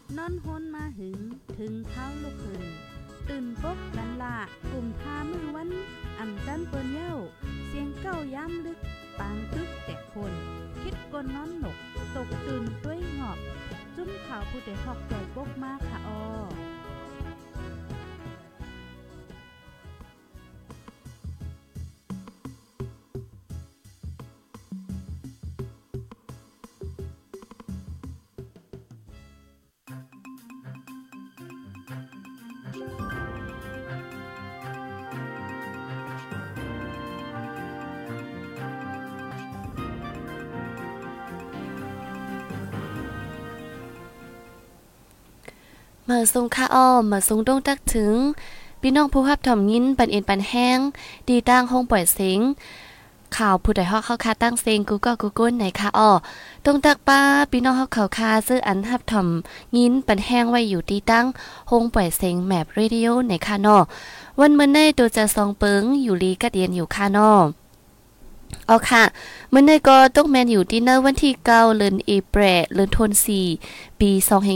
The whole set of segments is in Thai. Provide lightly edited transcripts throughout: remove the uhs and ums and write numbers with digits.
นอนฮนมาหึงถึงเท้าลูกหึงตื่นปกกันละกลุ่มทามือวันอ่ำจันเปิ้นเย้าเสียงเก้าย้ำลึกปางตึกแต่คนคิดกนนอนหนกตกตื่นด้วยหงอบจุ้มข่าวผู้ใดหอกใจปกมากค่ะออเมื่อทรงค่าอ้อมเมื่อทรงดงตักถึงพี่น้องผู้รับถ่อมยินปันเอ็นปันแห้งดีตั้งห้องปล่อยเสียงข่าวผู้ใดฮอกเข้าคาตั้งเสียงกูก็กูก้นไหนค่ะอ้อตรงตักป้าพี่น้องฮอกเขาคาซื้ออันรับถ่อมยินปันแห้งไว้อยู่ดีตั้งห้องปล่อยเสียงแมปเรดิโอไหนค่ะน้อวันมื้อนี้ตัวจะซองเปิงอยู่ลีกัดเรียนอยู่ค่ะน้อเอาค่ะมื้อนี้ก็ตกแม่นอยู่ที่เนอวันที่9เดือนเอเปรเดือนธันวาคมปี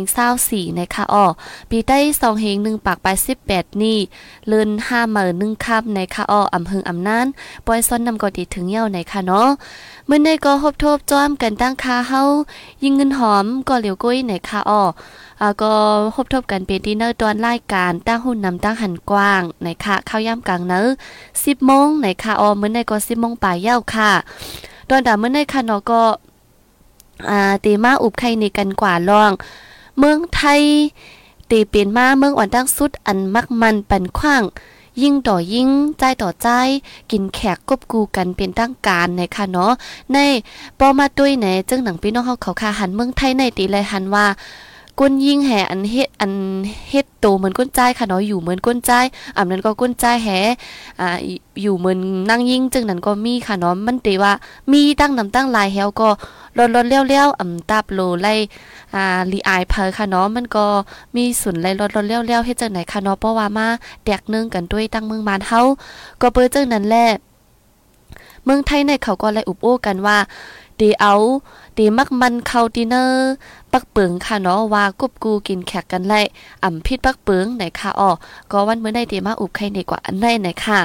2524นะคะอ้อปีใต้2518ปากปลาย18นี่เดือน5มื้อ1ค่ำนะคะอ้ออำเภออำนานปอยซ้อนนำก็ติถึงเหี่ยวไหนค่ะเนาะมื้อนี้ก็ฮบทบจ้อมกันตั้งค่าเฮายิงเงินหอมก็เหลียวก้อยไหนค่ะอ้อก็พบทบกันเป็นดินเนอร์ตอนรายการตั้งหุ่นนำตั้งหันกว้างในค่ะเข้าย่ำกลางเนอ10 โมงในค่ะออมื้อในก็10 โมงป่ายเย้าค่ะตอนดามื้อในค่ะเนาะก็ตีมาอุบไข่ในกันกว่าลองเมืองไทยตีเป็นมาเมืองอ่อนตั้งสุดอันมักมันปันขว้างยิ่งต่อยิ่งใจต่อใจกินแขกกบกูกันเป็นตั้งการในค่ะเนาะในปอมาตุ้ยไหนจึงหนังพี่น้องเขาค่ะหันเมืองไทยในตีเลยหันว่าก้นยิงแห่อันเฮ็ดโตเหมือนก้นใจค่ะเนาะอยู่เหมือนก้นใจนั้นก็ก้นใจแห่อยู่เหมือนนั่งยิงจึงนั้นก็มีค่ะเนาะมันติว่ามีตั้งนำตั้งลายแฮวก็ร้อนๆเลี้ยวๆตับโลไล่ลีอายเพอค่ะเนาะมันก็มีสุนไล่ร้อนๆเลี้ยวๆเฮ็ดจังไหนค่ะเนาะเพราะว่ามาแตกนึงกันด้วยตั้งเมืองบ้านเฮาก็เปิ้จังนั้นแหละเมืองไทยในเขาก็เลยอุบโอ้กันว่าดีมักมันเข้าดินเนอร์ปักเปิงค่ะเนาะว่ากบกูกินแขกกันไล่พิษปักเปิงไหนค่ะอ้อก็วันมื้อใดดีมาอุบไข่ดีกว่าอันใดไหนค่ะ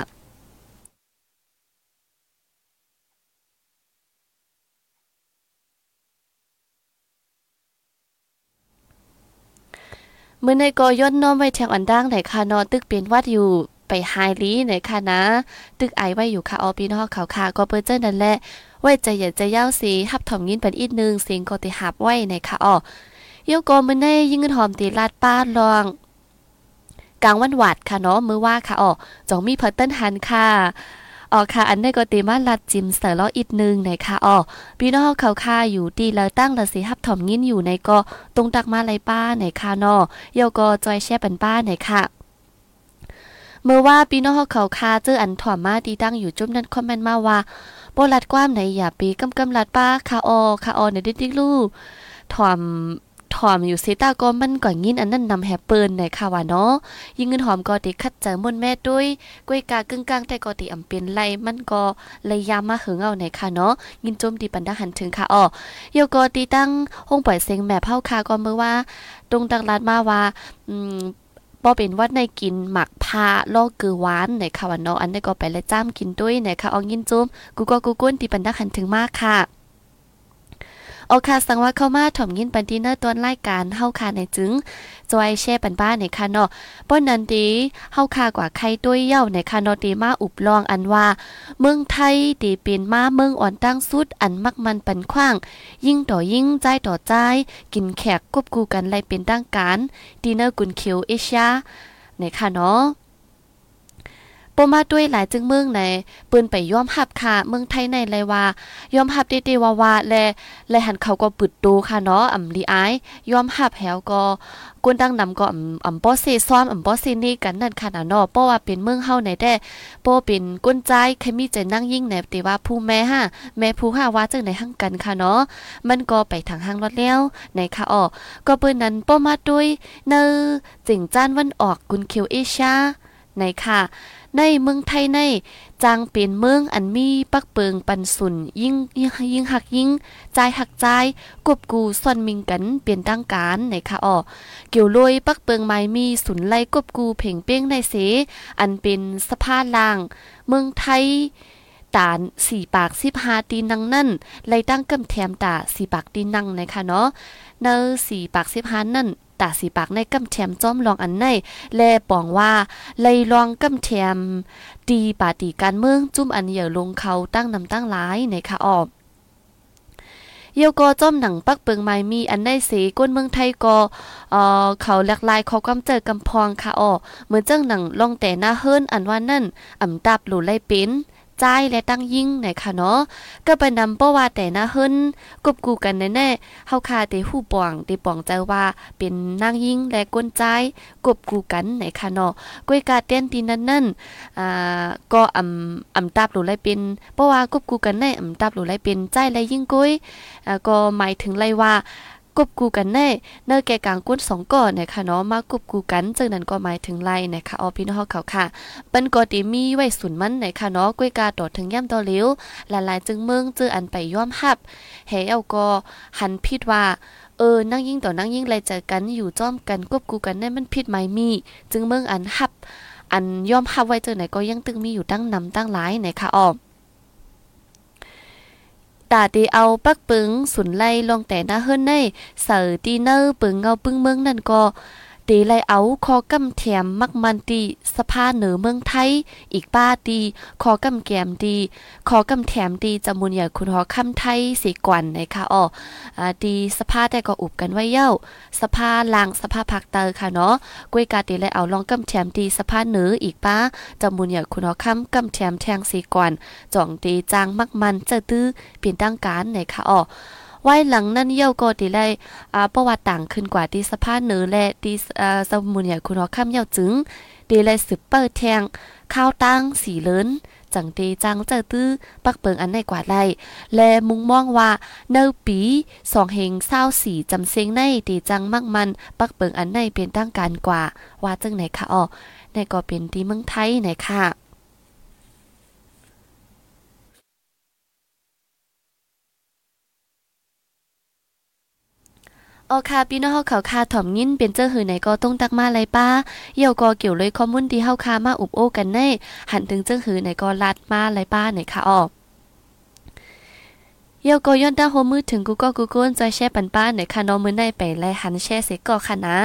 มื้อในก็ย้อนน้อมไว้แทงอันดังไหนค่ะเนาะตึกเป็นวัดอยู่ไปไฮลีไหนค่ะนะตึกไอไว้อยู่ค่ะออพี่น้องเขาค่ะก็เปิ้นเจ้านั่นแหละไว้ใจอย่าใจยาวสิฮับถ่อมยินเป็นอีกนึงเสียงก็ติหับไว้ในค่ะอ้อเยาก็มื้อในยิ่งเงินหอมตีลาดป้าลองกลางวันหวัดค่ะเนาะมื้อว่าค่ะอ้อจองมีเพิ่นเติ้นหันค่ะค่ะอันนี้ก็ตีมาลัดจิมเสอล้ออีกนึงในค่ะพี่น้องเขาค่ะอยู่ดีแล้วตั้งละสิฮับถ่อมยินอยู่ในก็ตรงตักมาไลป้าในค่ะเนาะเยาก็จอยแช่ปันป้าในค่ะเมื่อว่าพี่น้องเขาค่ะเจออันถ่อมมาดีตั้งอยู่จุ่มนั้นคอมเมนต์มาว่าบ่ลัดความไหนอย่าปีกำลัดป้าค่ะในดิ๊กลูถ่อมอยู่เซตาก็มันก่อนยินอันนั้นนำแฮปเปิลในค่ะว่าเนาะยิงเงินหอมก็ติคัดใจมนแม่ด้วยกล้วยกากึ่งกลางแต่ก็ติอำเป็นไรมันก็เลยยามมาหึงเอาในค่ะเนาะยินโจมตีปันดาหันถึงค่ะเยาก็ติตั้งห้องปล่อยเสียงแม่เฮาค่ะก็เมื่อว่าตรงตักลาดมาว่าบ่เป็นวัดในกินหมักพาล่อเกือหวานในค่ะว่าเนาะอันนี้ก็ไปและจ้ามกินด้วยในค่ะยินโจมกูก็กูก้นตีปันดาหันถึงมากค่ะค่ะสังว่าเข้ามาถ่อมยินปันดีเนอร์ต้นรายการเฮาคาในจึงจอยแช่ปันบ้านในค่ะเนาะป้อนนั้นดีเฮาคากว่าใครด้วยเย้าในค่ะเนาะดีมาอุบลองอันว่าเมืองไทยดีเป็นมาเมืองอ่อนตั้งสุดอันมักมันปันขว้างยิ่งต่อยิ่งใจต่อใจกินแขกกบกูกันไล่เป็นตั้งการดีเนอร์กุนเขียวเอเชียในค่ะเนาะปมาด้วยหลายจึงเมืองในปืนไปย่อมหับค่ะเมืองไทยในเลยว่ายอมหับดีๆว่าและหันเขาก็ปึดดูค่ะเนาะลีอายยอมหับแหวก็กวนดังนำก็ป้อเซซ้อมป้อเซนี่กันนั่นค่ะเนาะเพราะว่าเป็นเมืองเฮาในแต่ป้อเป็นก้นใจใครมีใจนั่งยิ่งในแต่ว่าผู้แม่แม่ผู้ว่าจังในหั่งกันค่ะเนาะมันก็ไปทางห้างรถแล้วในค่ะก็ปืนนั้นป้อมาด้วยเนอจิงจ้านวันออกกุนเขียวเอเชียในในค่ะในเมืองไทยในจางเป็นเมืองอันมีปักเปิงปันสุนยิ่งหักยิ่งใจหักใจกบกูซ่อนมิงกันเปลี่ยนตั้งการในค่ะเกี่ยวลอยปักเปิงไม้มีสุนไล่กบกูเพ่งเป้งในเสอันเป็นสะพานล่างเมืองไทยตาน4 ปาก15ตีนังนั่นไล่ตั้งกำแถมตา4 ปากตีนังนะคะเนาะเนอ4 ปาก15นั่นตา4 ปากในกำแถมจ้อมลองอันในแลปองว่าไล่ลองกำแถมตีปาตีการเมืองจุ่มอันเหยื่อลงเขาตั้งนำตั้งหลายนะคะเยาก็จ้อมหนังปักเปิงไม้มีอันได้เสก้นเมืองไทยก็เขาหลากหลายขอกำเจอกำพองค่ะเหมือนเจ้าหนังลองแต่หน้าเฮิรนอันว่านั่นตับหลุไล่เป็นใจและตั้งยิ่งไหนค่ะเนาะก็ไปนำป้อว่าแต่นะเฮิรนกบกูกันแน่ๆเฮาคาเตหู้ป่องเตป่องใจว่าเป็นนางยิ่งและก้นใจกบกูกันไหนค่ะเนาะก้วยกาเต้นตีนั่นก็ตับหลุไล่เป็นป้อว่ากบกูกันแน่ตับหลุไล่เป็นใจและยิ่งก้อยก็หมายถึงไล่ว่ากบกูกันแน่เนอแก่กลางก้น2ก่อนนะคะเนาะมากบกูกันจังนั้นก็หมายถึงไล่นะคะพี่น้องเขาค่ะปันก็ติมีไว้สุนมันนะคะเนาะก้วยกาตอดถึงย่ำตอเหลวหลายๆจึงเมืองเจออันไปย่อมหับเฮเอาก็หันพิดว่านั่งยิ่งต่อนั่งยิ่งไล่เจอกันอยู่จ้อมกันกบกูกันแน่มันผิดหมายมีจึงเมืองอันหับอันย่อมหับไว้เจอไหนก็ยังตึงมีอยู่ตั้งนำตั้งหลายนะคะตาตีเอาปักปึงสุนไล่ลองแต่หน้าเฮิรนในเสอตีเนอปึงเงาปึงเมืองนั่นก็ตีไล่เอาคอกำแถมมักมันตีสภาเหนือเมืองไทยอีกป้าตีคอกำแกมตีคอกำแถมตีจำมุนอย่างคุณหอคำไทยสีกวันนะคะตีสภาแต่ก็อุบกันไว้เย้าสภาลางสภาผักเตอค่ะเนาะกุ้ยกาตีไล่เอาลองกำแถมตีสภาเหนืออีกป้าจำมุนอย่างคุณหอคำกำแถมแทงสีกวันจ่องตีจางมักมันเจอตื้อเปลี่ยนตั้งการนะคะไว้หลังนั้นเย้าก็ตีไล่ประวัติต่างขึ้นกว่าตีสภาเหนือและตีสมุนอย่างคุณหอค่ำเย้าจึงตีไล่สืบเปิดแทงข้าวตั้งสีเลินจังตีจังเจอตื้อปักเปิงอันในกว่าไล่และมุงมองว่าเนปี2เฮง24จำเซงในตีจังมักมันปักเปิงอันในเป็นตั้งการกว่าว่าจังไหนคะในก็เป็นตีเมืองไทยไหนค่ะค่ะพี่น้องเฮาเขาคาถ่อมยินเป็นเจ้าหือไหนก็ต้องตักมาไรป้าเยี่ยวก็เกี่ยวเลยข้อมูลที่เฮาคามาอุบโอ้กันแน่หันถึงเจ้าหือไหนก็ลัดมาไรป้าไหนค่ะเยี่ยวก็ย้อนตาโฮมือถึงกูก็กูก้นจอยแช่ปันป้าไหนค่ะน้องมื้อในไปไล่หันแช่เสก็ค่ะนะ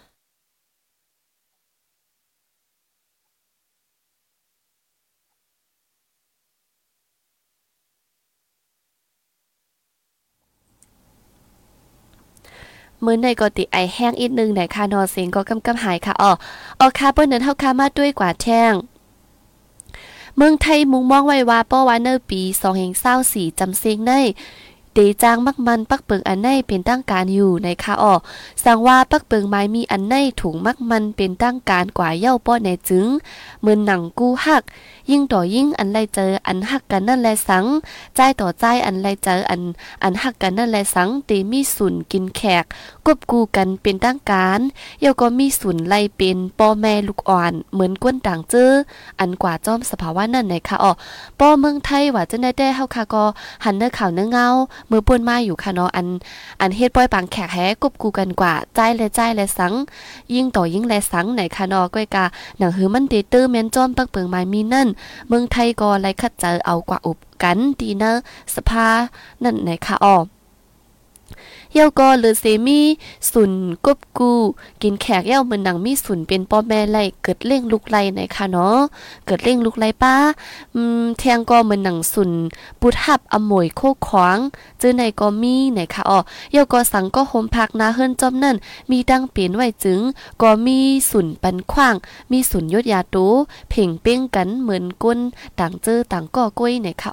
มื้อในก็ติไอแห้งอีกนึงไหนค่ะนอเสียงก็กำหายค่ะค่ะเปิ้นนั้นเฮาคามาด้วยกว่าแท่งเมืองไทยมุงมองไว้ว่าป้อว่าเนอปี2024จำเสียงในเตจางมักมันปักเปิงอันในเป็นตั้งการอยู่ในค่ะสั่งว่าปักเปิงไม้มีอันในถุงมักมันเป็นตั้งการกว่าเย้าป้อในจึงเหมือนหนังกู้หักยิ่งต่อยิ่งอันไรเจออันหักกันนั่นแลสังใจต่อใจอันไรเจออันหักกันนั่นแลสังตีมีสุนกินแขกกบกูกันเป็นตั้งการเย้าก็มีสุนไล่เป็นป้อแม่ลูกอ่อนเหมือนก้นต่างเจออันกว่าจอมสภาวะนั่นไหนค่ะป้อเมืองไทยว่าจะได้เฮาค่ะก็หันเนื้อข่าวเนื้อเงามือป่นมาอยู่ค่ะเนาะอันเฮ็ดป้อยปางแขกแฮกบกูกันกว่าใจและสังยิ่งต่อยิ่งและสังไหนค่ะเนาะก้อยกาหนังหือมันเตตื้อแม่นจอมปักเปิงไม้มีนั่นเมืองไทยก็ไล่คัดเจอเอากว่าอุบกันดีเนอสภานั่นไหนค่ะเย้าก็หรือเซมีสุนกบกูกินแขกเย้าเหมือนหนังมีสุนเป็นป้อแม่ไล่เกิดเล่งลุกไล่ไหนค่ะเนาะเกิดเล่งลุกไล่ป้าแทงก็เหมือนหนังสุนปุทับอมวยโคขวางจื้อในก็มีไหนค่ะเย้าก็สังก็โฮมพักนาเฮิรนจอมนั่นมีดังเปลี่ยนไว้จึงก็มีสุนปันขว้างมีสุนยศยาตูเพ่งเป้งกันเหมือนก้นต่างเจอต่างก็ก้อยไหนค่ะ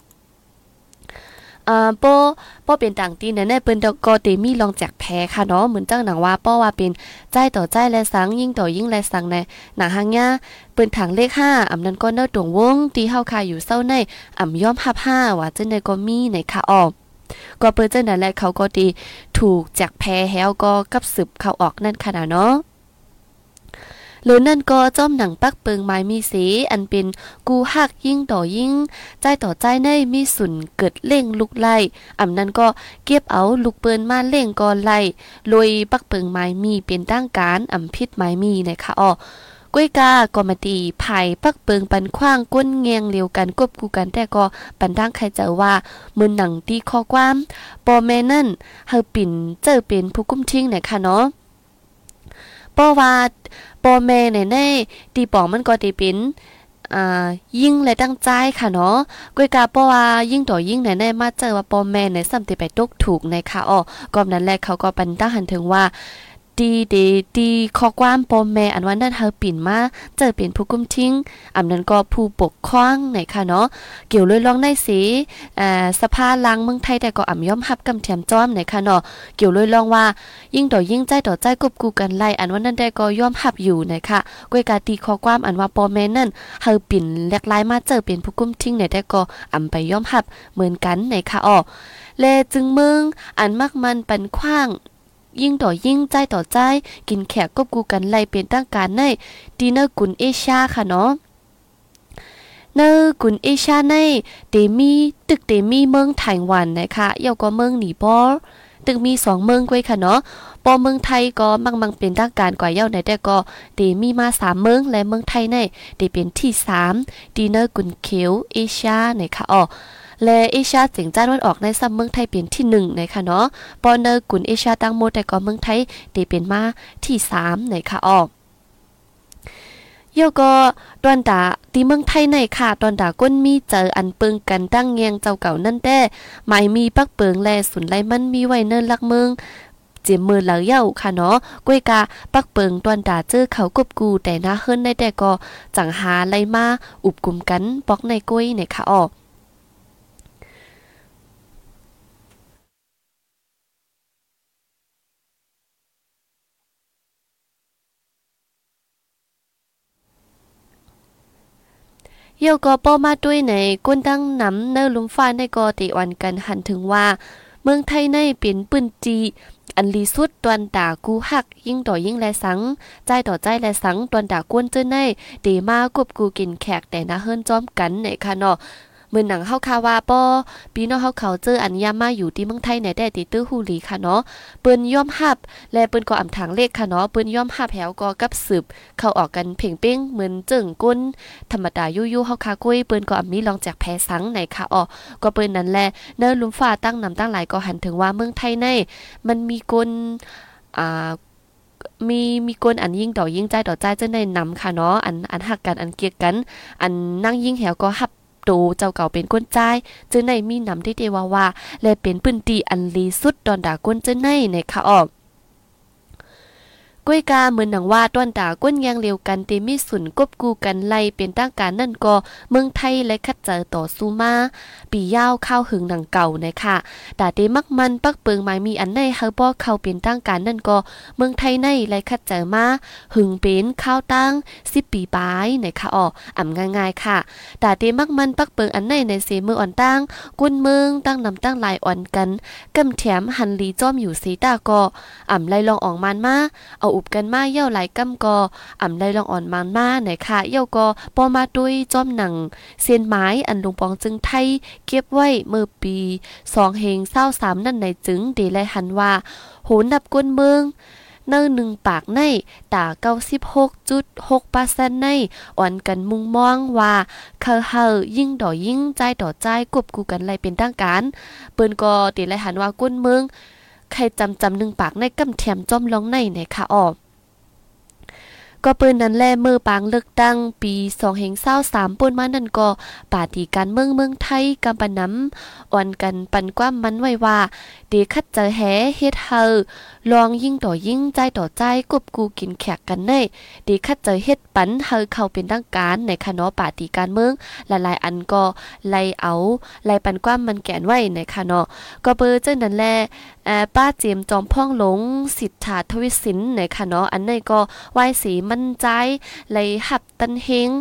ป้อเป็นต่างตีเนี่ยเปิ้นก็เตมีลองแจกแพ้ค่ะเนาะเหมือนจังหนังว่าป้อว่าเป็นใจต่อใจและสังยิ่งต่อยิ่งและสังในหนังหางยาเปิ้นถังเลข5นั้นก็เนอตวงวงตีเฮาคาอยู่เศร้าในย่อมฮับ5ว่าจังได๋ก็มีในค่ะก็เปิ้นจังนั้นแหละเขาก็ตีถูกแจกแพ้แล้วก็กับสืบเข้าออกนั่นค่ะเนาะหรือนั่นก็จ้อมหนังปักเปิงไม้มีสีอันเป็นกูฮักยิ่งต่อยิ่งใจต่อใจในมีสุนเกิดเล่งลุกไล่อำนั้นก็เก็บเอาลูกเปิ้นมาเล่งก่อนไล่ลอยปักเปิงไม้มีเป็นตั้งการอำพิษไม้มีนะคะก้วยกาก็มาตีไผ่ปักเปิงปันขว้างก้นเงียงเลียวกันกบกูกันแต่ก็ปันดังใครเจอว่ามือหนังตีข้อความปอแม่นั่นเฮาปิ่นเจอเป็นผู้กุ้มทิ้งนะคะเนาะเพราะว่าปอแม่ในตีปองมันก็ตีเป็นยิ่งและตั้งใจค่ะเนาะก้วยกาเพราะว่ายิ่งต่อยิ่งในมาเจอว่าปอแม่ในสัมติไปตกถูกนะคะก็นั้นแหละเขาก็ปันตั้งหันถึงว่าดีข้อความปอแม่อันว่านั่นเฮาปิ่นมาเจอเป็นผู้กุมทิ้งอำนั้นก็ผู้ปกครองไหนค่ะเนาะเกี่ยวเลยลองได้สิสภาล้างเมืองไทยแต่ก็ย่อมรับกำแถมจ้อมไหนค่ะเนาะเกี่ยวเลยลองว่ายิ่งต่อยิ่งใจต่อใจกบกูกันไล่อันว่านั่นได้ก็ย่อมรับอยู่นะคะก้วยกาตีข้อความอันว่าปอแม่นั่นเฮาปิ่นแลกลายมาเจอเป็นผู้กุมทิ้งไหนแต่ก็ไปย่อมรับเหมือนกันไหนค่ะแลจึงเมืองอันมักมันปันขว้างยิ่งต่อยิ่งใจต่อใจกินแขกกบกูกันไล่เป็นตั้งการในดีเนอร์กุนเอเชียค่ะเนาะเนอร์กุนเอเชียในเตมีตึกเตมีเมืองไต้หวันนะคะเย่าก็เมืองหนีบอตึกมี2เมืองก้วยค่ะเนาะปอเมืองไทยก็มังเป็นตั้งการกว่าเย่าในแต่ก็เตมีมา3เมืองและเมืองไทยในเตเป็นที่3ดีเนอร์กุนเขียวเอเชียนะคะและเอเชียเสียงจ้านวันออกในซ้ำเมืองไทยเป็นที่1นะคะเนาะปอเนอร์กุนเอเชียตั้งหมดแต่ก็เมืองไทยได้เป็นมาที่3นะคะเยก็ตอนดาที่เมืองไทยในค่ะตอนดาก้นมีเจออันเปิงกันตั้งแยงเจ้าเก่านั่นแต่หมายมีปักเปิงแลสุนไลมันมีไว้เนินลักเมืองเจียมมือเหล่าเย้าค่ะเนาะก้วยกาปักเปิงตอนดาเจอเขากบกูแต่หน้าเฮิรนในแต่ก็จังหาไลมาอุบกุมกันปอกในก้วยนะคะเยี่ยวก็ป้อมาด้วยในก้นตั้งน้ำเนอลุมฟ้าในกอติวันกันหันถึงว่าเมืองไทยในเป็นปืนจีอันลีสุดตวนด่ากูหักยิ่งต่อยิ่งแลสังใจต่อใจแลสังตวนด่ากวนเจ้าในเดมากบกูกินแขกแต่นะเฮิรนจอมกันในค่ะเนาะเมื่อหนังเฮาคาว่าป้อปีน้องเฮาเขาเจออันยามาอยู่ที่เมืองไทยในได้ติตื้อฮูลีค่ะเนาะเปิ้นย่อมฮับและเปิ้นก็อำทางเลขค่ะเนาะเปิ้นย่อมฮับแถวก็กับสืบเข้าออกกันเพ่งเป้งเหมือนเจิ่งก้นธรรมดายู่ๆเฮาคากุ้ยเปิ้นก็มีลองจากแพ้สังไหนค่ะก็เปิ้นนั่นแหละเนินลุมฟ้าตั้งนำตั้งหลายก็หันถึงว่าเมืองไทยในมันมีคนมีคนอันยิ่งต่อยิ่งใจต่อใจจะได้นำค่ะเนาะอันหักกันอันเกลียดกันอันนั่งยิ่งแถวก็ฮับโตเจ้าเก่าเป็นก้นใจจึงในมีนำที่เดว่าและเป็นปืนตีอันลีสุดดอนดาก้นจึงในค่ะก้วยกาเหมือนหนังว่าต้นด่าก้นยางเร็วกันเตมีสุนกบกูกันไล่เป็นตั้งการนั่นก็เมืองไทยและคัดเจอต่อสู้มาปียาวข้าวหึงหนังเก่านะคะด่าเตมักมันปักเปิงหมายมีอันในเฮาบ่เข้าเป็นตั้งการนั่นก็เมืองไทยในและคัดเจอมาหึงเป็นข้าวตั้ง10 ปีปลายนะคะง่ายๆค่ะด่าเตมักมันปักเปิงอันในเสมืออ่อนตั้งกุนเมืองตั้งนำตั้งหลายอ่อนกันกำแถมหันลีจ้อมอยู่สีตาก็ไล่ลองออกมันมาเอาอุบกันมาเย่าหลายกำกอำได้ลองอ่อนมันมาไหนค่ะเย่าก็ปอมาด้วยจ้อมหนังเส้นไม้อันลุงปองจึงไทยเก็บไว้เมื่อปี2523นั่นในจึงเดลัยหันว่าโหนับก้นเมืองเนื้อ1ปากในตา 96.6% ในอ่อนกันมุงมองว่าเฮายิ่งต่อยิ่งใจต่อใจกบกูกันไล่เป็นตั้งการเปิ้นก็เดลัยหันว่าก้นเมืองใครจำ1ปากในกำแถมจอมลองในค่ะก็เปิ้นนั้นแลเมื่อปางเลือกตั้งปี2023ป่นมานั่นก็ปาฏิการเมืองไทยกำปะน้ำอ่อนกันปันกว้ามมันไว้ว่าเดคัดเจอแหเฮ็ดเฮาลองยิ่งต่อยิ่งใจต่อใจกบกูกินแขกกันได้เดคัดเจอเฮ็ดปันเฮาเข้าเป็นทางการในคณะปาฏิการเมืองหลายๆอันก็ไล่ปันกว้ามมันแก่นไว้ในคณะก็เปิ้นจังนั้นแลป้าเจียมจอมพ่องหลงสิทธาทวิสินในคณะอันในก็ไหว้สีมั่นใจไหลหับตันเฮง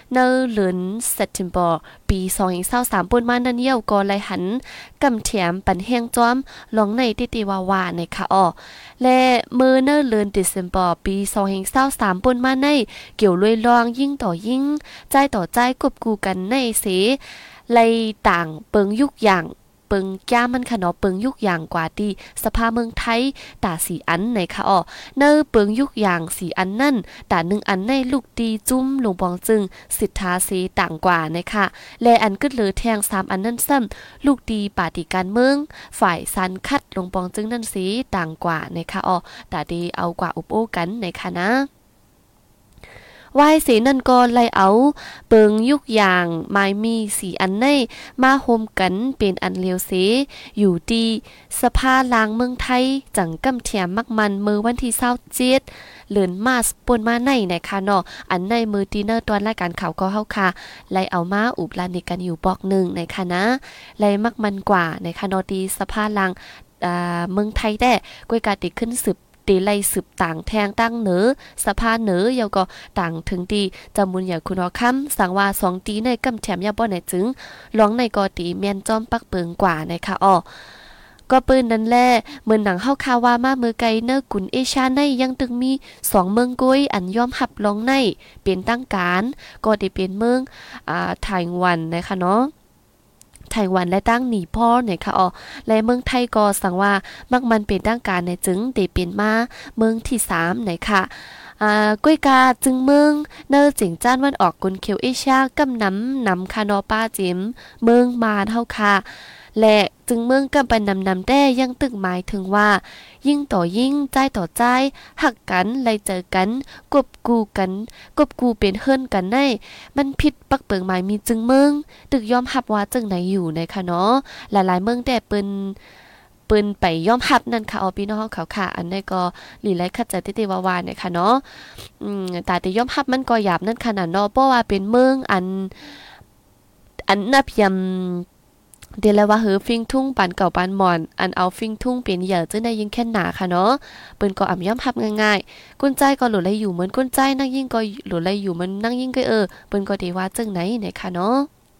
ในเดือนเซปเทมเบอร์ปี2023ป่นมานั่นเยี่ยวก็เลยหันกำเถียมปันแห้งจ้อมลองในติติวาในค่ะอ้อและมื้อในเดือนเดซ ember ปี2023ป่นมาในเกี่ยวลุยลองยิ่งต่อยิ่งใจต่อใจกบกูกันในเสเลยต่างเปิงยุกอย่างเปิงจ้ามันค่ะเนาะเปิงยุกอย่างกว่าดีสภาเมืองไทยตาสีอันในค่ะอ้อเนอเปิงยุกอย่างสีอันนั่นตา1อันในลูกดีจุ้มหลวงปองจึงสิทธาสีต่างกว่านะคะและอันกึดเหลือแทง3อันนั่นซ้ำลูกดีปาฏิการเมืองฝ่ายสันคัดหลวงปองจึงนั่นสีต่างกว่านะคะอ้อตาดีเอากว่าอุปโอกันนะคะนะวายสีนั่นก็เลยเอาเปิงยุกอย่างไม้มีสีอันในมาโฮมกันเป็นอันเลียวเสอยู่ดีสภาลางเมืองไทยจังกำเทียมมักมันมือวันที่27เดือนมาสป่นมาในนะคะเนาะอันในมือดีเนอร์ตอนรายการข่าวก็เฮาค่ะไล่เอามาอุบลานิกันอยู่บอกหนึ่งนะคะนะไล่มักมันกว่านะคะเนาะดีสภาลางเมืองไทยได้กวยกาติขึ้นสืบตีไล่สืบต่างแทงตั้งเหนือสภาเหนือเยาก็ต่างถึงดีจำมุนอย่างคุณอคำสั่งว่า2ตีในกำแถมยาบ่ไหนจึงร้องในกอตีเมียนจอมปักเปิงกว่านะคะอ้อก็ปืนนั่นแหละเหมือนหนังเฮาคาว่ามามือไกเนอร์กุนเอชาในยังตึงมี2เมืองกุ้ยอันยอมหับร้องในเป็นตั้งการก็ได้เป็นเมืองไต้หวันนะคะเนาะไต้หวันและตั้งหนีพ่อเนี่ยค่ะอ๋อและเมืองไทยก็สั่งว่ามักมันเป็นตั้งการในจึงได้เป็นมาเมืองที่3เนี่ยค่ะก้วยกาจึงเมืองเนอจิงจ้านวันออกกุนเคียวเอเชียกำนำคานอป้าจิมเมืองมาเท่าค่ะและจึงเมืองกำไปนำแด้ยังตึกหมายถึงว่ายิ่งต่อยิ่งใจต่อใจหักกันไล่เจอกันกบกูเป็นเฮิรนกันได้มันผิดปักเปิงหมายมีจึงเมืองตึกยอมรับว่าจึงไหนอยู่นะคะเนาะหลายๆเมืองแต่เปิ้นไปย่อมหับนั่นค่ะเอาพี่น้องเขาค่ะอันนี้ก็หลีไลคัดใจติวาวาเนี่ยค่ะเนาะแต่ย่อมหับมันก็หยาบนั่นขนาดเนาะเพราะว่าเป็นเมืองอันนับยำเดี๋ยวแล้วว่าฟิงทุ่งปันเก่าปันหมอนอันเอาฟิงทุ่งเป็นเหยื่อจึงได้ยิ่งแค่หนาค่ะเนาะเปิ้นก็ย่อมหับง่ายๆกุญใจก็หลุดไหลอยู่เหมือนกุญใจนั่งยิ่งก็หลุดไหลอยู่มันนั่งยิ่งก็เปิ้นก็ได้ว่าจึงไหนเนี่ยค่ะเนาะ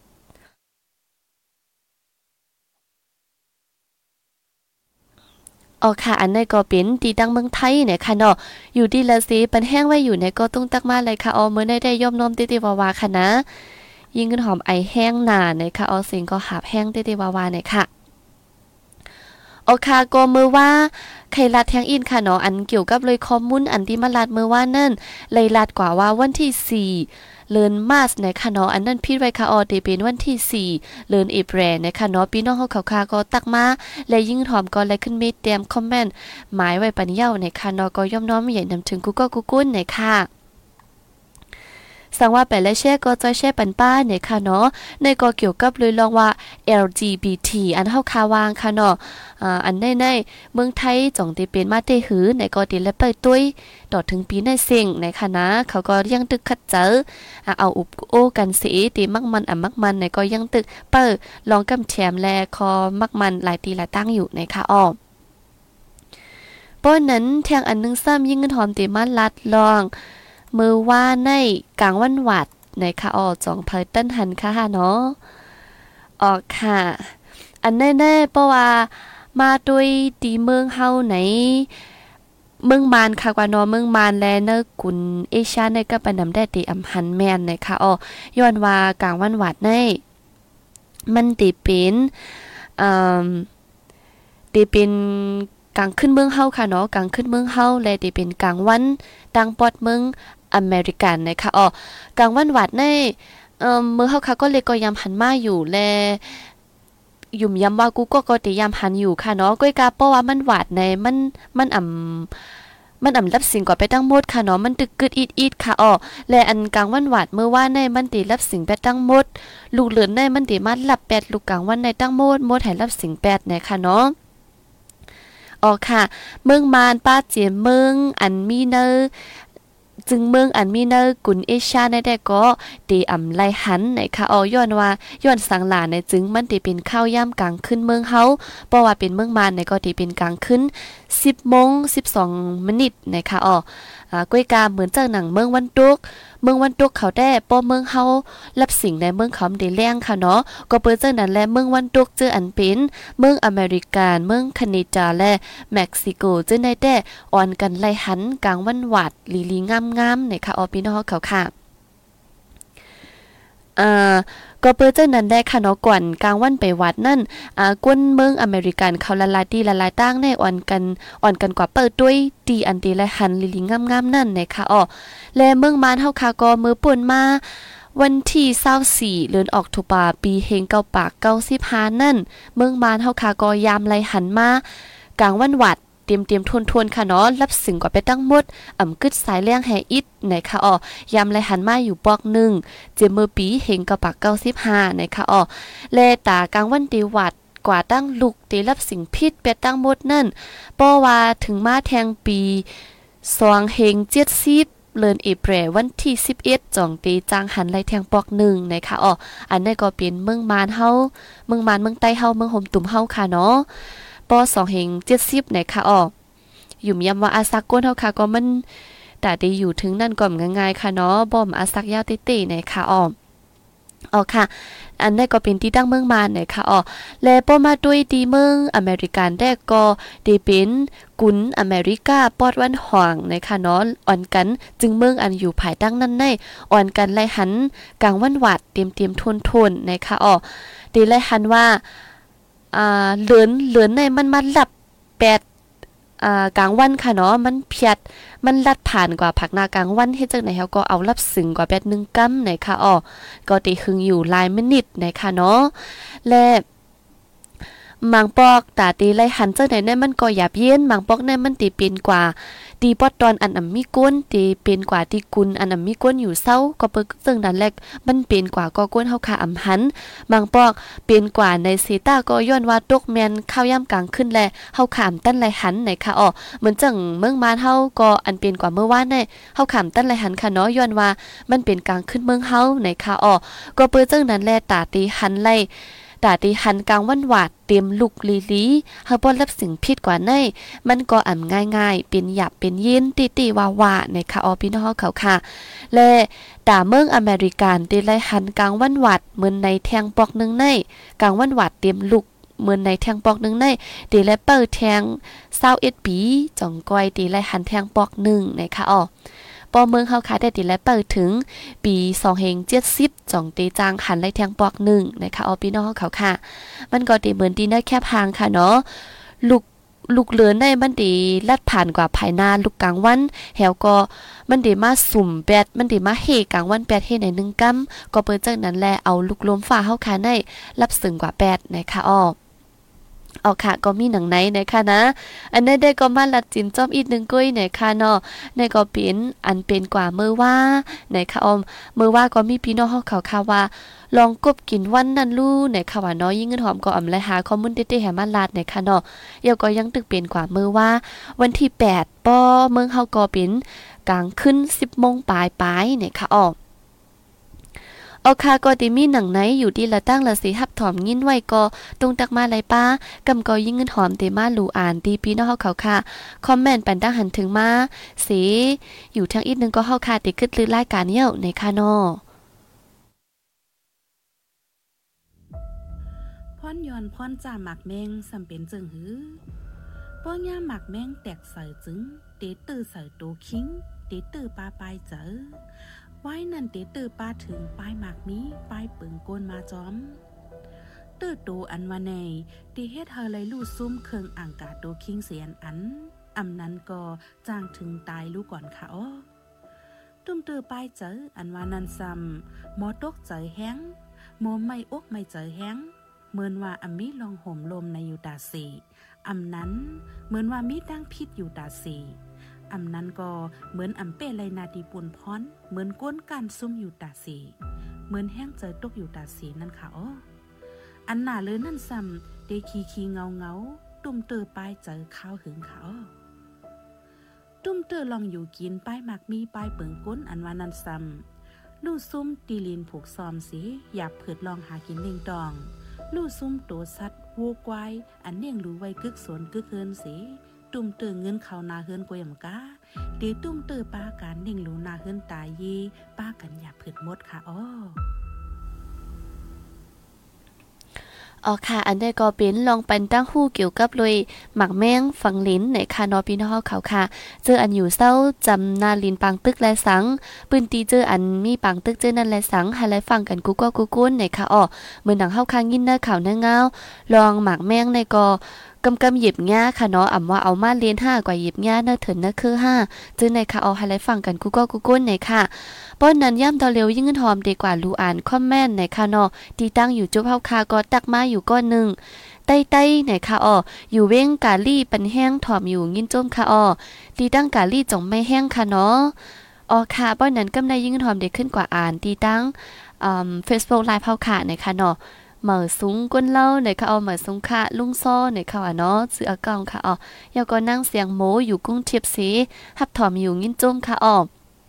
อ๋อค่ะอันนี้ก็เป็นตีดังเมืองไทยเนี่ยค่ะเนาะอยู่ดีละสิปันแห้งไว้อยู่เนี่ยก็ต้องตักมาเลยค่ะอ๋อเมื่อได้ย่อมน้อมติวาวาค่ะนะยิ่งขึ้นหอมไอแห้งหนาเนี่ยค่ะอ๋อสิงก็หาบแห้งติวาวาเนี่ยค่ะอ๋อค่ะก็มือว่าใครลัดแทงอินค่ะเนาะอันเกี่ยวกับเลยข้อมูลอันที่มาลัดมือว่านั่นเลยลัดกว่าว่าวันที่4เดือนมาสนะคะเนาะอันนั้นพิดไว้ค่ะออเดเป็นวันที่4เดือนเอพริลนะคะเนาะพี่น้องเฮาเขาก็ตักมาและยิ่งถอมก็เลยขึ้นเมตเตรียมคอมเมนต์หมายไว้ปันเย้านะคะเนาะก็ย่อมน้อมใหญ่นำถึงกูก็กูกุ้นนะคะสั่งว่าไปและแช่ก็จอยแช่ปันป้าเนี่ยค่ะเนาะในก็เกี่ยวกับเลยลองว่า LGBT อันเฮาคาวางค่ะเนาะอันในเมืองไทยจ่องได้เป็นมาเตหือในก็ติและเปิดตุ้ยต่อถึงปีในเซ็งในค่ะนะเขาก็ยังตึกคัดเจอเอาอุบโอกันสิติมักมันในก็ยังตึกเปิดลองกำแถมแลคอมักมันหลายตีหลายตั้งอยู่ในค่ะอ้อป้อนนั้นแทงอันนึงซ้ำยิ่งเงินหอมติมันลัดลองมือว่าในกลางวันหวัดในค่ะออกจ่องเพยต้นหันค่ะเนาะออกค่ะอันแน่ๆเพราะว่ามาด้วยตีเมืองเฮาไหนเมืองมานค่ะกว่าเนาะเมืองมานแลเนอกุนเอเชียในก็ไปนำได้ตีอำหันแม่นในค่ะออย้อนว่ากลางวันหวัดในมันติเป็นติเป็นกลางขึ้นเมืองเฮาค่ะเนาะกลางขึ้นเมืองเฮาและติเป็นกลางวันดังปอดเมืองอเมริกันนะคะอ๋อกลางวันหวัดในเมื่อเฮาค่ะก็เลยก็ยามหันมาอยู่แลยุ่มยำว่ากูก็ติยามหันอยู่ค่ะเนาะก้อยกาเพราะว่ามันหวัดในมันรับสิ่งก่อไปตั้งหมดค่ะเนาะมันตึกกึดอีดค่ะอ๋อและอันกลางวันหวัดเมื่อว่าในมันติรับสิ่งไปตั้งหมดลูกเหลือนในมันติมารับ8ลูกกลางวันในตั้งหมดให้รับสิ่ง8นะคะเนาะอ๋อค่ะเมืองมานป้าเจียเมืองอันมีเนอจึงเมืองอันมีเนอกุนเอเชียในได้ก็ตีไลหันในค่ะอ๋อย้อนสังหลาในจึงมันติเป็นข้าวย่ำกลางขึ้นเมืองเฮาเพราะว่าเป็นเมืองมานในก็ติเป็นกลางขึ้น 10:12นะคะก้วยกาเหมือนจังหนังเมืองวันตุกเขาได้ป้อเมืองเฮารับสิ่งในเมืองเขาได้แรงค่ะเนาะก็เปิ้นจังนั้นแหละเมืองวันตุกจื้ออันเป็นเมืองอเมริกันเมืองแคนาดาและเม็กซิโกจื้อได้แต่อ่อนกันไล่หันกลางวันหวัดลีๆงามๆนะคะพี่น้องเขาค่ะก็เปิ้นจังนั้นได้ค่ะเนาะก่อนกลางวันไปวัดนั่นก้นเมืองอเมริกันเขาละลายดีละลายตั้งในอ่อนกันกว่าเปิดด้วยดีอันดีและหันลิงงามๆนั่นนะคะและเมืองมานเฮาค่ะก็มือป่นมาวันที่24เดือนออกตุลาปีเฮง9895นั่นเมืองมานเฮาค่ะก็ยามไลหันมากลางวันวัดเตรียมทวนค่ะเนาะรับสิ่งกว่าไปตั้งหมดกึดสายเลี้ยงแห่อิดนะคะยามไลหันมาอยู่ปอก1เจมือปีเฮง9895นะคะแลตากลางวันดีวัดกว่าตั้งลูกตีรับสิ่งพิษเป็ดตั้งหมดนั่นป้อว่าถึงมาแทงปี2เฮง70เดือนเอพริลวันที่11จ่องตีจางหันไลแทงปอก1นะคะอันนี้ก็เป็นเมืองมานเฮาเมืองใต้เฮาเมืองห่มตุ่มเฮาค่ะเนาะปอ2เฮง70นะคะอยู่ย้ำว่าอาซักก้นเฮาค่ะก็มันแต่ได้อยู่ถึงนั่นก่อนง่ายๆค่ะเนาะบ่มอาซักยาวติๆนะคะค่ะอันนี้ก็เป็นที่ตั้งเมืองมานนะคะและป้อมาด้วยดีเมืองอเมริกันได้ก็ได้เป็นกุนอเมริกาปอดวันห่างนะคะเนาะอ่อนกันจึงเมืองอันอยู่ภายตั้งนั้นในอ่อนกันไล่หันกลางวันหวัดเตรียมทนนะคะได้ไล่หันว่าเหลือนในมันมาหลับ8กลางวันค่ะเนาะมันเพียดมันลัดผ่านกว่าผักนากลางวันเฮ็ดจังไหนเฮาก็เอารับสึงกว่าแบบ1กัมนะคะก็ติหึงอยู่หลายมินิทนะคะเนาะและมังปอกตาตีไล่หันจังไหนเนี่ยมันก็หยาบเย็นมังปอกเนี่ยมันติเป็นกว่าตีปอดตอนอันมีก้นตีเป็นกว่าที่กุนอันมีก้นอยู่เศร้าก็เปิ้ซึ่งนั้นแหละมันเป็นกว่าก็ก้นเฮาค่ะหันมังปอกเป็นกว่าในเซตาก็ย้อนว่าตกแม่นข้าวยามกลางขึ้นแลเฮาขามตั้นไลหันไหนค่ะเหมือนจังเมืองมานเฮาก็อันเป็นกว่าเมื่อวานได้เฮาขามตั้นไลหันค่ะเนาะย้อนว่ามันเป็นกลางขึ้นเมืองเฮาไหนค่ะก็เปิ้ซึ่งนั้นแลตาตีหันไลตาตีหันกลางวันหวาดเตรียมลุกลีเฮาบ่รับสิ่งผิดกว่าในมันก็ง่ายๆเป็นหยับเป็นยินติว่านะคะพี่น้องเขาค่ะและตาเมืองอเมริกันตีไลหันกลางวันหวาดเหมือนในแทงปอกนึงในกลางวันหวาดเตรียมลุกเหมือนในแทงปอกนึงในตีไลเปิดแทง21ปีจ่องก้อยตีไลหันแทงปอก1นะคะปอเมืองเฮาค่ะได้ติและเปิดถึงปี2570จ่องตีจางหันไล่แทงปอก1นะคะพี่น้องเขาค่ะมันก็ติเหมือนดีนะแคบหางค่ะเนาะลูกเหลือนได้มันดีลัดผ่านกว่าภายหน้าลูกกลางวันแหวก็มันดีมาสุ่มแปดมันดีมาเฮกลางวัน8เฮใน1กัมก็เปิ้นจังนั้นแลเอาลูกลมฟ้าเฮาค่ะได้รับสึงกว่า8นะคะค่ะก็มีหนังไหนนะคะนะอันนี้ได้ก็มาลัดจินจ้อมอีก1กุ้ยนะคะเนาะในก็เป็นอันเป็นกว่ามือว่านะคะมือว่าก็มีพี่น้องเฮาเขาค่ะว่าลองกบกินวันนั้นลู่นะคะว่าเนาะยิ่งเงินหอมก็อำไลหาข้อมูลเด็ดๆให้มาลาดนะคะเนาะเดี๋ยวก็ยังตึกเป็นกว่ามือว่าวันที่8ป้อเมืองเฮาก็เป็นกลางขึ้น 10:00 นปลายนะคะค่ะก็ติมีหนังไหนอยู่ที่ละตั้งละสิหับถอมยินไว้ก็ตรงตักมาไหลป้ากำก็ยิ่งเงินหอมเตมาหลูอ่านตีพี่น้องเฮาเขาค่ะคอมเมนต์ปันตั้งหันถึงมาสิอยู่ทางอีกนึงก็เฮาค่ะติกึดลือรายการเหี่ยวในค่ะเนาะพ่อนย้อนพ่อนจ่าหมักแมงสำเป็นจึงหือป้อย่าหมักแมงแตกใส่จึงเตตื้อใส่ตูคิงเตตื้อปลาปลายเจอไว้นั่นเตตื้อปลาถึงปลายหมากนี้ปลายปึงโกนมาจอมตื้อตูอันวาในตีเฮ็ดเฮาเลยลู่ซุ่มเคืองอ่างกาโตคิงเสียนอันนั้นก็จ้างถึงตายลูกก่อนค่ะตุ้มตื้อปลายเจออันวานันซ้ำหมอตกเจอแห้งหมอไม่อกไม่เจอแห้งเหมือนว่ามีลองห่มลมในอยู่ตาสีนั้นเหมือนว่ามีดังพิษอยู่ตาสีนั้นก็เหมือนเป้ไรนาดีปุนพรเหมือนก้นการซุ่มอยู่ตาสีเหมือนแห้งเจอตกอยู่ตาสีนั่นค่ะอันหนาเลยนั่นซ้ำเดคีเงาตุ่มเตอปลายเจอข้าวหึงเขาตุ่มเตอลองอยู่กินป้ายหมักมีป้ายเปิงก้นอันว่านั่นซ้ำลู่ซุ่มตีลินผูกซอมสิอยากเผิดลองหากินเล่งดองลู่ซุ่มตัวสัตว์วัวควายอันเนียงรู้ไว้กึกสวนกึกเฮินสิตุ่มเตือเงินเขานาเฮือนกวยำกาตีตุ่มเตือป้ากันนิ่งหลูนาเฮือนตายยีป้ากันอย่าผืดมดค่ะอ้ออ๋อค่ะอันใดก็เป็นลองปันตั้งหู้เกี่ยวกับเลยหมักแมงฝังลิ้นในคานอพี่น้องเขาค่ะเจออันอยู่เศร้าจำนาลินปังตึกและสังปืนตีเจออันมีปังตึกเจอนั่นและสังให้ไลฟังกันกูก็กูกุ้นในค่ะอ๋อเหมือนหนังเฮาค้างยินเนอข่าวเนื้อเงาลองหมักแมงในก็กำหยิบง่าค่ะเนาะอ่ำว่าเอามาเรียน5กว่าหยิบง่าเนอเถินเนอคือ5จึงในค่ะเอาให้ไลฟังกันกูก็กูกุ้นในค่ะป้อนนั้นย่ำตอเร็วยิ่งเงินหอมดีกว่ารูอ่านคอมเมนต์ในค่ะเนาะที่ตั้งอยู่จุบเฮาคาก็ตักมาอยู่ก้อนนึงใต้ๆในค่ะอ้ออยู่เว้งกาลี่ปันแห้งถอมอยู่ยินจมค่ะอ้อที่ตั้งกาลี่จงไม่แห้งค่ะเนาะอ๋อค่ะป้อนนั้นกำได้ยิ่งเงินหอมเด็กขึ้นกว่าอ่านที่ตั้งFacebook Live เฮาค่ะในค่ะเนาะเหมือสูงก้นเล่าในค่ะเอาเหมือสูงค่ะลุงซ้อในค่ะเนาะซื้ออากองค่ะอ๋อยาก็นั่งเสียงโมอยู่กุ้งเทียบสีหับถอมอยู่ยินจมค่ะอ้อ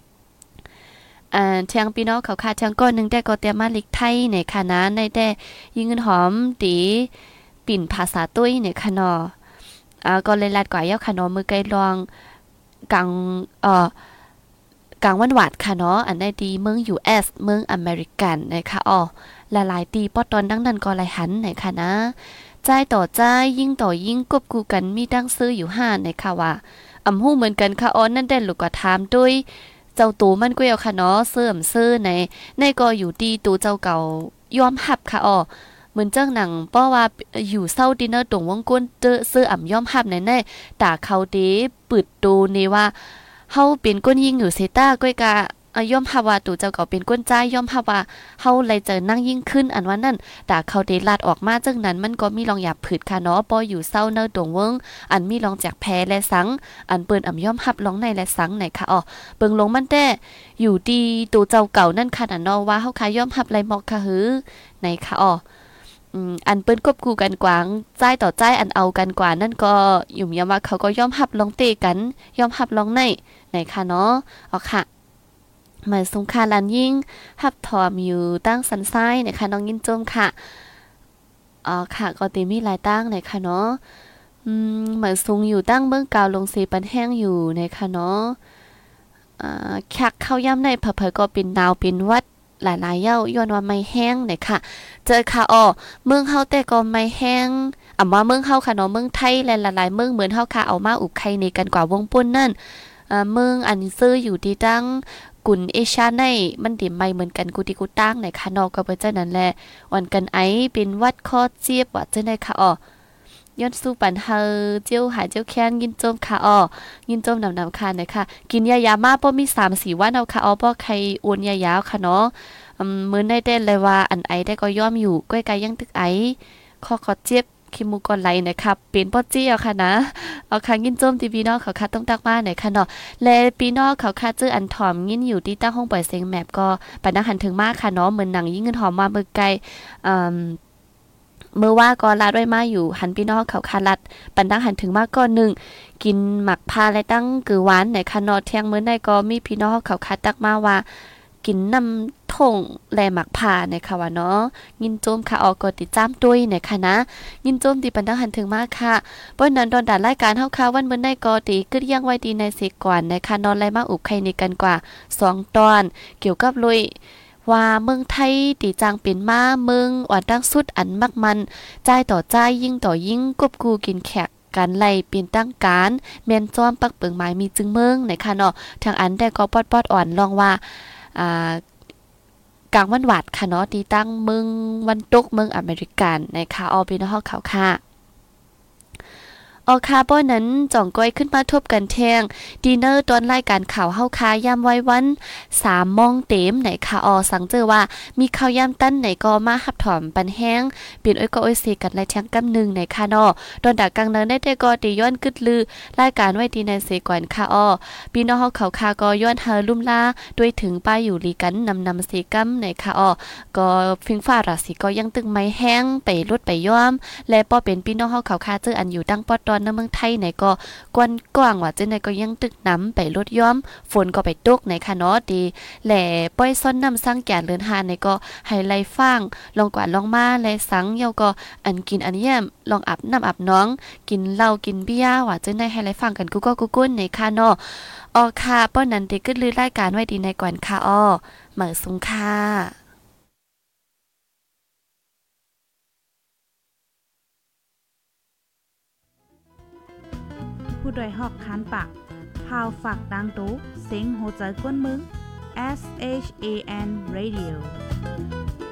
เทียงพี่น้องเขาค่ะเทียงก้อนนึงได้ก็เตรียมมาลิกไทยในคณะในได้ยิงเงินหอมตีปิ่นภาษาตุ้ยในคณะก็เลยลัดกว่าเย้าคณะมือไกลลองกลางวันหวัดค่ะเนาะอันได้ดีเมือง US เมืองอเมริกันนะคะหลายๆตีปอตอนดังนั้นก็หลายหันในค่ะนะใจต่อใจยิ่งต่อยิ่งกบกูกันมีดังซื้ออยู่5ในค่ะว่าฮู้เหมือนกันค่ะนั่นได้ลูกก็ถามด้วยเจ้าตูมันก็เอาค่ะเนาะเสื่อมซื้อในก็อยู่ดีตูเจ้าเก่ายอมหับค่ะเหมือนเจ้าหนังเพราะว่าอยู่เศร้าดินเนอร์ตรงวงก้นซื้อยอมหับในตาเขาเดปืดตูนี่ว่าเฮาเป็นก้นยิงอยู่เซต้าก้อยกะย่อมหับว่าตูเจ้าเก่าเป็นก้นใจย่อมหับว่าเฮาเลยเจอนั่งยิ่งขึ้นอันว่านั่นตาเขาเดลาดออกมาจังนั้นมันก็มีรองหยาบผืดค่ะเนาะปออยู่เศร้าเนอร์ตรงวงอันมีรองแจกแพ้และสังอันเปิ้นย่อมหับลองในและสังไหนค่ะเบิ่งลงมันแต่อยู่ดีตูเจ้าเก่านั่นค่ะเนาะว่าเฮาค่ะย่อมหับไรหมอกค่ะหือไหนค่ะอันเปิ้นกบกูกันกวางใจต่อใจอันเอากันกว่านั่นก็อยู่ยามว่าเขาก็ย่อมหับลองเตะกันย่อมหับลองไหนค่ะเนาะค่ะหมายสงคาลันยิ่งหับถอมอยู่ตั้งสันซ้ายนะคะน้องยินจมค่ะค่ะก็ตีมีหลายตั้งไหนค่ะเนาะหมายสูงอยู่ตั้งเบื้องกาวลงสีปันแห้งอยู่นะคะเนาะแขกเข้าย่ำในเผยก็เป็นดาวเป็นวัดหลายๆเย้าย้อนว่าไม่แห้งเนี่ยค่ะเจอค่ะเมืองเฮาแต่ก็ไม่แห้งว่าเมืองเฮาค่ะเนาะเมืองไทยหลายๆเมืองเหมือนเฮาค่ะเอามาอุบไข่ในกันกว่าวงปุ่นนั่นเมืองอันซื้ออยู่ที่ตั้งกุนเอชาในมันดิไม่เหมือนกันกูที่กูตั้งไหนค่ะเนาะก็เป็นเจ้านั้นแหละวันกันไอเป็นวัดข้อเจี๊ยบว่าเจ้าได้ค่ะย้อนสู้ปันเฮาเจียวหายเจียวแค้นยินจมค่ะยินจมนำค่ะนะคะกินยามาป้อมี3-4วันเอาค่ะป้อใครโอนยาค่ะเนาะมื้อได้เต้นเลยว่าอันไอได้ก็ย่อมอยู่ก้อยไกยังตึกไอข้อเจ็บคิมูก่อนไหลนะครับเป็นป้อจี้เอาค่ะนะเอาค่ะยินจมที่พี่น้องเขาค่ะต้องตักมาหน่อยค่ะเนาะและพี่น้องเขาค่ะจื้ออันถอมยินอยู่ที่ตั้งห้องปล่อยเสียงแมปก็ปานนักหันถึงมากค่ะเนาะเหมือนหนังยิ่งเงินหอมมาเมื่อไกลเมื่อว่าก็ลาดไว้มาอยู่หันพี่น้องเขาคาลัดปันดังหันถึงมากก็1กินหมักพาและตั้งกือหวานในคานอเที่ยงมื้อใดก็มีพี่น้องเขาคาตักมาว่ากินน้ำท่งแลหมักพาในค่ะว่าเนาะยินโจมค่ะก็ติดจ้ามด้วยในค่ะนะยินโจมติปันดังหันถึงมากค่ะป้อนนั้นดอนด่านรายการเฮาค่ะวันมื้อใดก็ติกึดยังไว้ดีในสิก่อนในค่ะนอนไล่มาอุบไข่ในกันกว่า2ตอนเกี่ยวกับลุยว่าเมืองไทยตีจางเป็นมาเมืองอ่อนตั้งสุดอันมักมันใจต่อใจยิ่งต่อยิ่งกบกูกินแขกการไล่เปลี่ยนตั้งการแม่นจ้อมปักเปิงไม้มีจึงเมืองไหนค่ะเนาะทางอันได้ก็ปอดอ่อนลองว่ากลางวันหวัดค่ะเนาะตีตั้งเมืองวันตกเมืองอเมริกันนะคะพี่น้องเขาค่ะคาร์บอนนั้นจ่องก้อยขึ้นมาทบกันแทงดีเนอร์ตอนรายการข่าวเฮาคายามไว้วัน3 โมงเต็มไหนค่ะสังเจอว่ามีข่าวยามตั้นไหนก็มาหับถอมปันแห้งเปลี่ยนอ้อยก็อ้อยเสกันไรแทงกำนึงไหนค่ะเนาะตอนดักกลางนั้นได้แต่ก็ตีย้อนกึดลือรายการไว้ดีในเสก่อนค่ะพี่น้องเฮาเขาคาก็ย้อนเฮาลุ่มลาด้วยถึงป้ายอยู่ลีกันนำเสกำไหนค่ะก็ฟิงฟ้าราศีก็ยังตึงไม้แห้งไปลดไปย้อมและป้อเป็นพี่น้องเฮาเขาคาเจออันอยู่ตั้งปอตอนในเมืองไทยไหนก็กวนกว้างว่าจังได๋ก็ยังตึกน้ำไปลดย้อมฝนก็ไปตกในค่ะเนาะดีแหล่ป้อยซ่อนน้ำสร้างแก่นเรือนหาในก็ให้ไล่ฟังลองกว่าลองมาและสังเหี่ยวก็อันกินอันแย้มลองอาบน้ำอาบน้องกินเหล้ากินเบียร์ว่าจังได๋ให้ไล่ฟังกันกุ้นในค่ะเนาะอ๋อค่ะป้อนั้นได้กึดลือรายการไว้ดีในก่อนค่ะอ้อเหมือสุงค่ะผู้ดยหอกคานปากพาวฝากดังตู้เซ็งโหใจกวนมึง SHAN Radio